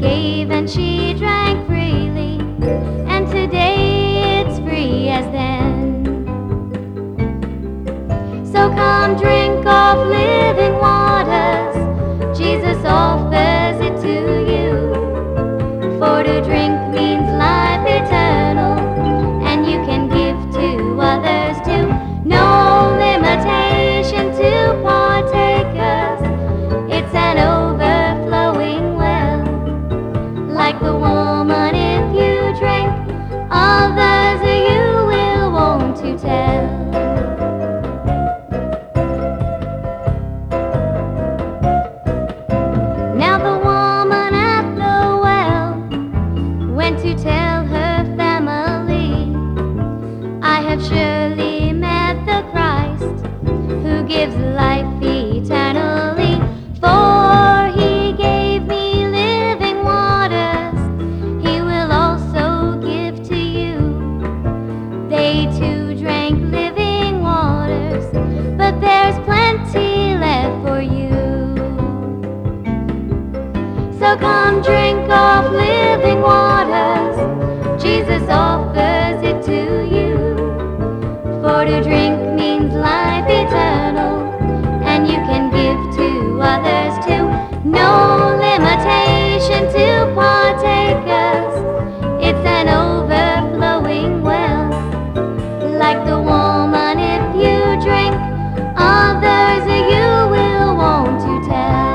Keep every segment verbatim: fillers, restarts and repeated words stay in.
gave and she drank freely, and today it's free as then. So come drink of living waters, Jesus offers it to you. For to drink means life eternal, and you can give to others too. No limitation to partakers, it's an overflowing well. Like the woman, if you drink, others you will want to tell. Now the woman at the well went to tell her family, I have surely met the Christ who gives life eternally. For he gave me living waters, he will also give to you. They too drank living waters, but there's plenty left for you. So come drink of living waters, Jesus offers it to you. For to drink means life eternal, and you can give to others too. No limitation to partakers, it's an overflowing well. Like the woman, if you drink, others you will want to tell.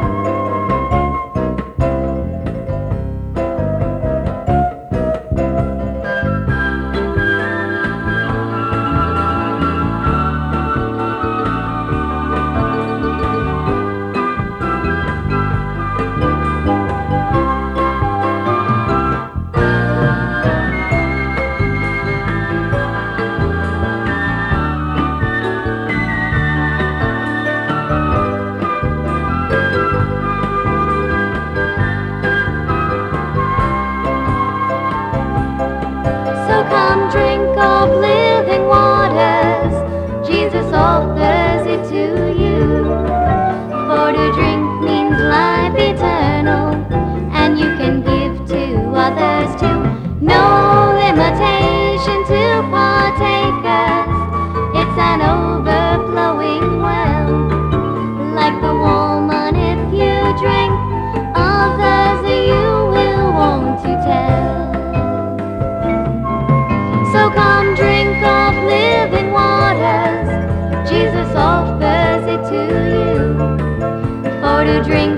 Come drink of living waters, Jesus offers it to you. For to drink means life eternal, and you can give to others too. No limitation to partakers, it's an overflowing well. Like the woman, if you drink, others you will want to tell. So come drink of living waters, Jesus offers it to you. For to drink